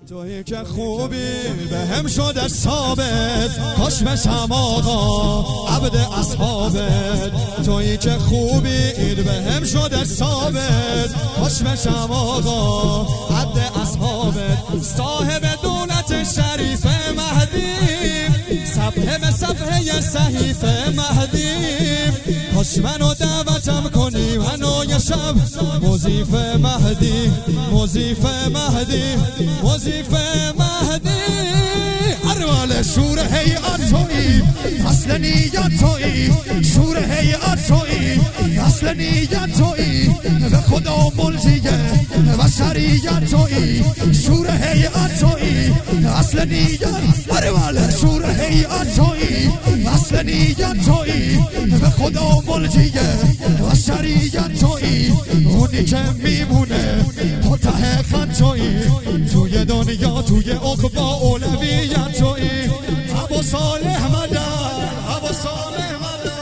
تویی که خوبی به هم شده ثابت، کاش بشم آقا عبد اصحابت. تویی که خوبی به هم شده ثابت، کاش بشم آقا عبد اصحابت. صاحب دولت شریف مهدی، صفحه به صفحه صحیف مهدی. کاش منو دعوتم کنی منو یه شب موظیف مهدی، موظیف مهدی، موظیف مهدی. اروال شور هیئت تویی، اصل نیت تویی. شور هیئت تویی، اصل نیت تویی. به خدا ملزیه و شریعت تویی. شور هیئت تویی، اصل نیت. اروال شور هیئت تویی، اصل نیت تویی. به خدا ملزیه و شریعت تویی. اونی که میمونه تا ته خط تویی. توی دنیا توی عقبی اولویت تویی. ابو صالح مدد، ابو صالح مدد.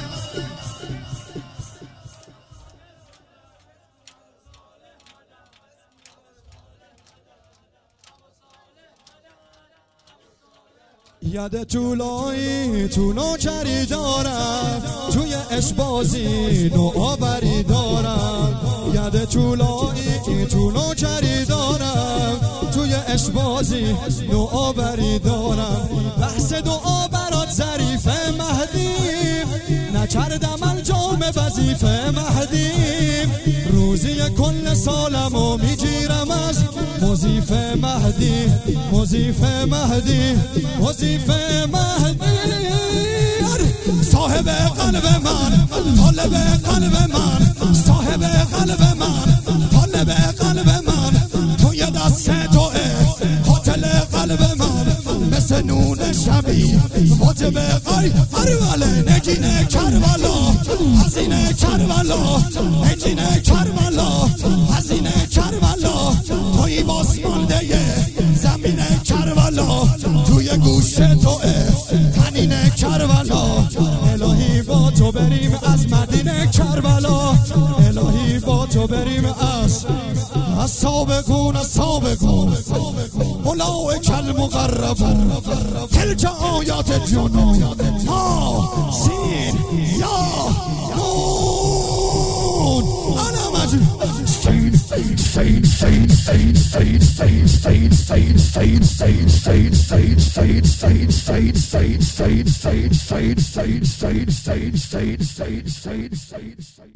ید طولایی تو نوکری دارم، توی اشبازی نوآوری دارم. ید طولایی تو نوکری دارم، توی اشبازی نوآوری دارم. بحث دعا برات ظریف مهدی، نکردم انجام وظیفه مهدی. روزی کل سالمو میگیرم از موظیف مهدی، موظیف مهدی، موظیف مهدی. صاحب قلب من، طالب قلب من، صاحب قلب من، طالب قلب من. توی دست توه قاتل قلب من، مثل نون شبی واجب قای. اروال نگین کربلا، حزین کربلا، نگین کربلا، حزین کربلا. توی باسمانده زمین کربلا، توی گوش توه تنین کربلا. الهی با تو بریم از مدینه کربلا، الهی با تو بریم از سابقون، از سابقون. اولئک المقربون، تلک آیات جنون. ها سین یا نون. انا مجنون.